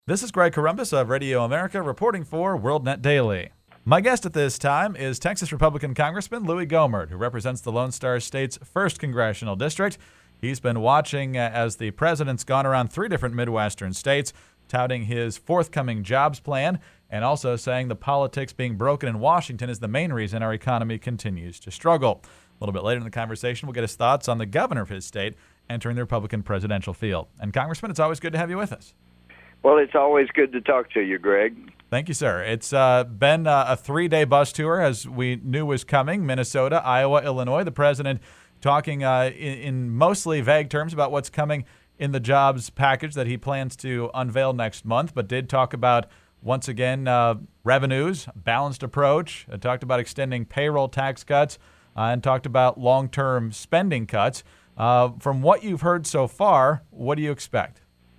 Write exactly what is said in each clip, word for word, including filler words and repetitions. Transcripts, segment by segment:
This is Greg Corombos of Radio America reporting for WorldNet Daily. My guest at this time is Texas Republican Congressman Louis Gohmert, who represents the Lone Star State's first congressional district. He's been watching uh, as the president's gone around three different Midwestern states, touting his forthcoming jobs plan and also saying the politics being broken in Washington is the main reason our economy continues to struggle. A little bit later in the conversation, we'll get his thoughts on the governor of his state entering the Republican presidential field. And Congressman, it's always good to have you with us. Well, it's always good to talk to you, Greg. Thank you, sir. It's uh, been uh, a three-day bus tour, as we knew was coming, Minnesota, Iowa, Illinois. The president talking uh, in, in mostly vague terms about what's coming in the jobs package that he plans to unveil next month, but did talk about, once again, uh, revenues, balanced approach, uh, talked about extending payroll tax cuts, uh, and talked about long-term spending cuts. Uh, from what you've heard so far, what do you expect?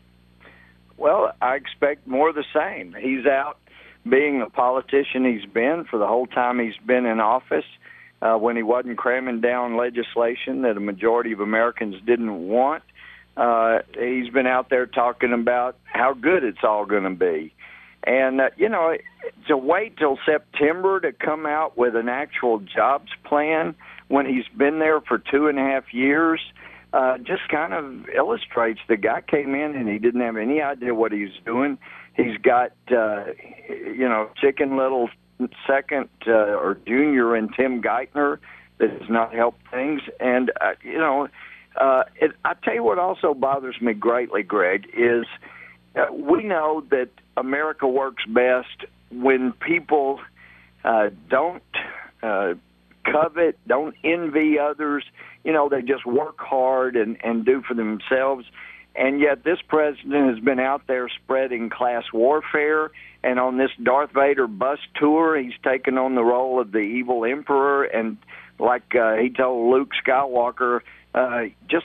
Well, I expect more of the same. He's out being the politician he's been for the whole time he's been in office, uh, when he wasn't cramming down legislation that a majority of Americans didn't want. Uh, he's been out there talking about how good it's all going to be. And, uh, you know, to wait till September to come out with an actual jobs plan when he's been there for two and a half years, Uh, just kind of illustrates the guy came in and he didn't have any idea what he was doing. He's got, uh, you know, chicken little second uh, or junior in Tim Geithner that has not helped things. And, uh, you know, uh, it, I tell you what also bothers me greatly, Greg, is uh, we know that America works best when people uh, don't uh, covet, don't envy others. You know, they just work hard and, and do for themselves. And yet this president has been out there spreading class warfare. And on this Darth Vader bus tour, he's taken on the role of the evil emperor. And like uh, he told Luke Skywalker, uh, just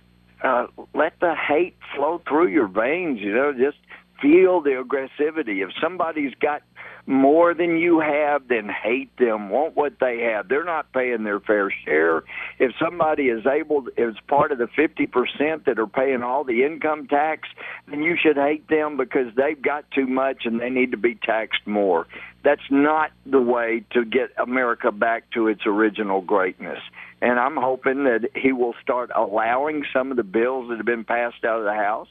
uh, let the hate flow through your veins, you know, just feel the aggressivity. If somebody's got more than you have, then hate them, want what they have. They're not paying their fair share. If somebody is able, is part of the fifty percent that are paying all the income tax, then you should hate them because they've got too much and they need to be taxed more. That's not the way to get America back to its original greatness. And I'm hoping that he will start allowing some of the bills that have been passed out of the House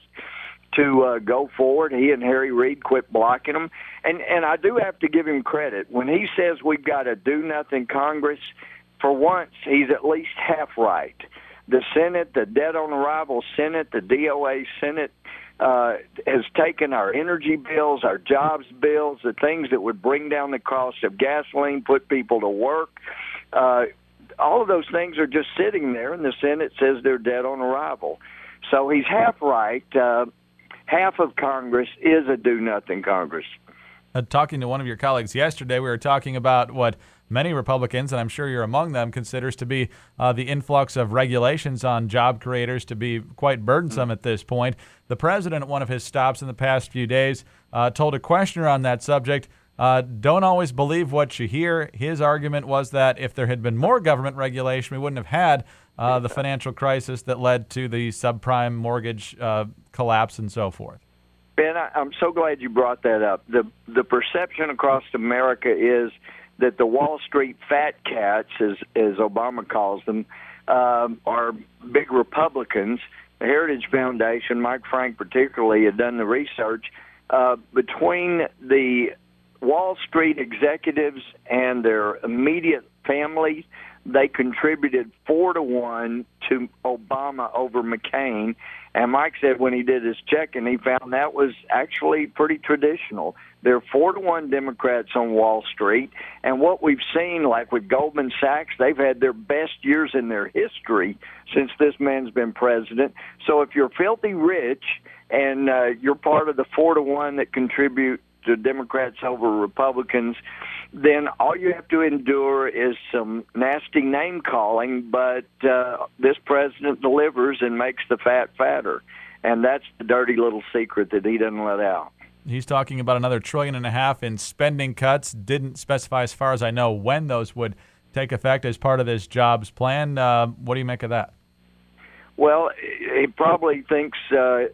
to uh, go forward. He and Harry Reid quit blocking them. And and I do have to give him credit. When he says we've got a do-nothing Congress, for once, he's at least half right. The Senate, the dead-on-arrival Senate, the D O A Senate, uh, has taken our energy bills, our jobs bills, the things that would bring down the cost of gasoline, put people to work. Uh, all of those things are just sitting there, and the Senate says they're dead on arrival. So he's half right. Uh, half of Congress is a do-nothing Congress. Uh, talking to one of your colleagues yesterday, we were talking about what many Republicans, and I'm sure you're among them, considers to be uh, the influx of regulations on job creators to be quite burdensome mm-hmm. at this point. The president, at one of his stops in the past few days, uh, told a questioner on that subject, uh, don't always believe what you hear. His argument was that if there had been more government regulation, we wouldn't have had uh, the financial crisis that led to the subprime mortgage uh, collapse and so forth. Ben, I, I'm so glad you brought that up. The the perception across America is that the Wall Street fat cats, as, as Obama calls them, um, are big Republicans. The Heritage Foundation, Mike Frank particularly, had done the research. Uh, between the Wall Street executives and their immediate family, they contributed four to one to Obama over McCain. And Mike said when he did his checking, he found that was actually pretty traditional. There are four to one Democrats on Wall Street. And what we've seen, like with Goldman Sachs, they've had their best years in their history since this man's been president. So if you're filthy rich and uh, you're part of the four to one that contribute to Democrats over Republicans, then all you have to endure is some nasty name-calling, but uh, this president delivers and makes the fat fatter. And that's the dirty little secret that he doesn't let out. He's talking about another trillion and a half in spending cuts. Didn't specify, as far as I know, when those would take effect as part of this jobs plan. Uh, what do you make of that? Well, he probably thinks uh,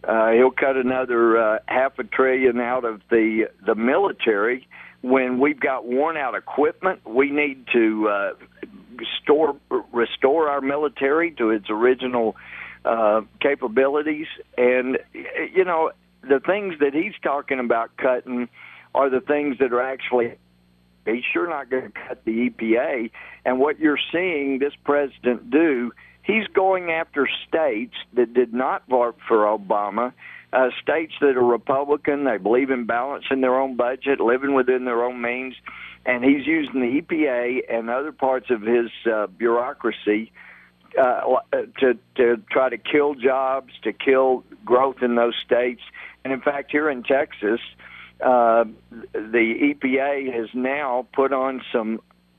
Uh, he'll cut another uh, half a trillion out of the the military. When we've got worn out equipment, we need to uh, store restore our military to its original uh, capabilities. And you know, the things that he's talking about cutting are the things that are actually. He's sure not going to cut the E P A. And what you're seeing this president do, he's going after states that did not vote for Obama, uh, states that are Republican, they believe in balancing their own budget, living within their own means, and he's using the E P A and other parts of his uh, bureaucracy uh, to, to try to kill jobs, to kill growth in those states. And, in fact, here in Texas, Uh, the E P A has now put on some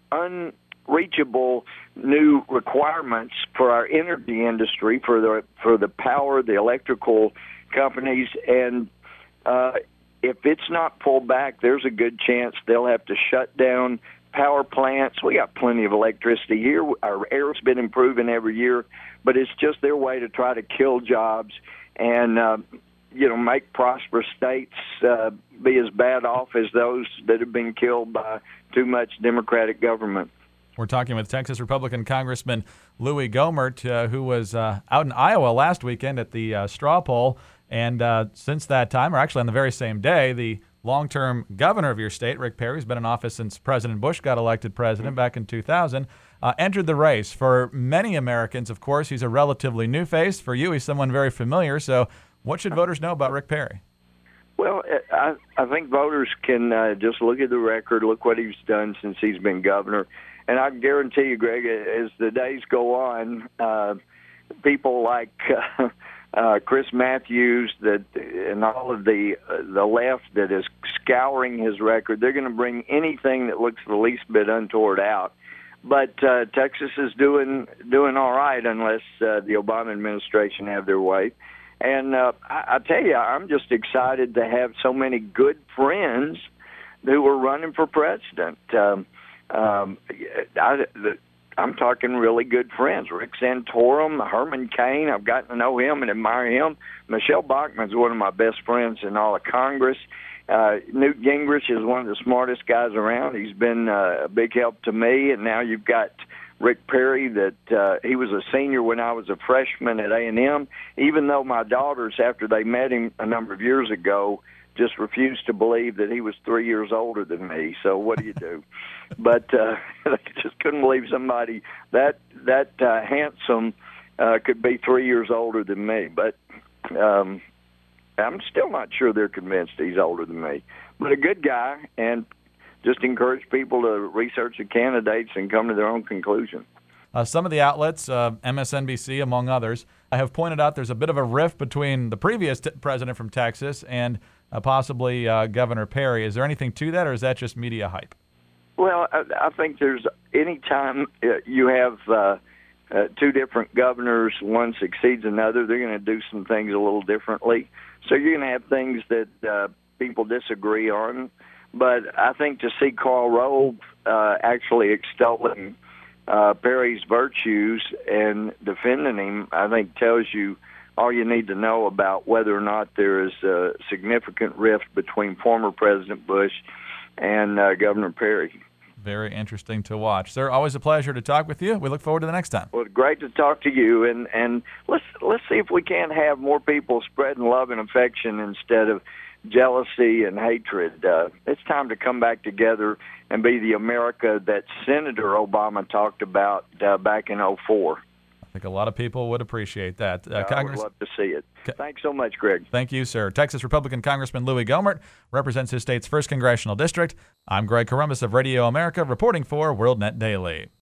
unreachable new requirements for our energy industry, for the for the power, the electrical companies, and uh, if it's not pulled back, there's a good chance they'll have to shut down power plants. We got plenty of electricity here. Our air's been improving every year, but it's just their way to try to kill jobs and uh, you know, make prosperous states uh, be as bad off as those that have been killed by too much Democratic government. We're talking with Texas Republican Congressman Louis Gohmert, uh, who was uh, out in Iowa last weekend at the uh, straw poll. And uh, since that time, or actually on the very same day, the long-term governor of your state, Rick Perry, who's been in office since President Bush got elected president mm-hmm. back in two thousand, uh, entered the race. For many Americans, of course, he's a relatively new face. For you, he's someone very familiar. So what should voters know about Rick Perry? Well, I, I think voters can uh, just look at the record, look what he's done since he's been governor. And I can guarantee you, Greg, as the days go on, uh, people like uh, uh, Chris Matthews that, and all of the uh, the left that is scouring his record, they're going to bring anything that looks the least bit untoward out. But uh, Texas is doing doing all right unless uh, the Obama administration have their way. And uh, I, I tell you, I'm just excited to have so many good friends who are running for president. Um, um, I, the, I'm talking really good friends. Rick Santorum, Herman Cain, I've gotten to know him and admire him. Michelle Bachmann's one of my best friends in all of Congress. Uh, Newt Gingrich is one of the smartest guys around. He's been uh, a big help to me. And now you've got Rick Perry, that uh, he was a senior when I was a freshman at A and M, even though my daughters, after they met him a number of years ago, just refused to believe that he was three years older than me. So what do you do? But uh, they just couldn't believe somebody that that uh, handsome uh, could be three years older than me. But um, I'm still not sure they're convinced he's older than me. But a good guy, and just encourage people to research the candidates and come to their own conclusion. Uh, some of the outlets, uh, M S N B C among others, have pointed out there's a bit of a rift between the previous t- president from Texas and uh, possibly uh, Governor Perry. Is there anything to that, or is that just media hype? Well, I, I think there's any time uh, you have uh, uh, two different governors, one succeeds another, they're going to do some things a little differently. So you're going to have things that uh, people disagree on. But I think to see Karl Rove uh, actually extolling uh, Perry's virtues and defending him, I think tells you all you need to know about whether or not there is a significant rift between former President Bush and uh, Governor Perry. Very interesting to watch. Sir, always a pleasure to talk with you. We look forward to the next time. Well, great to talk to you, and, and let's let's see if we can't have more people spreading love and affection instead of jealousy and hatred. Uh, it's time to come back together and be the America that Senator Obama talked about uh, back in oh four. I think a lot of people would appreciate that. Uh, I Congress- would love to see it. Co- Thanks so much, Greg. Thank you, sir. Texas Republican Congressman Louis Gohmert represents his state's first congressional district. I'm Greg Corombos of Radio America, reporting for WorldNet Daily.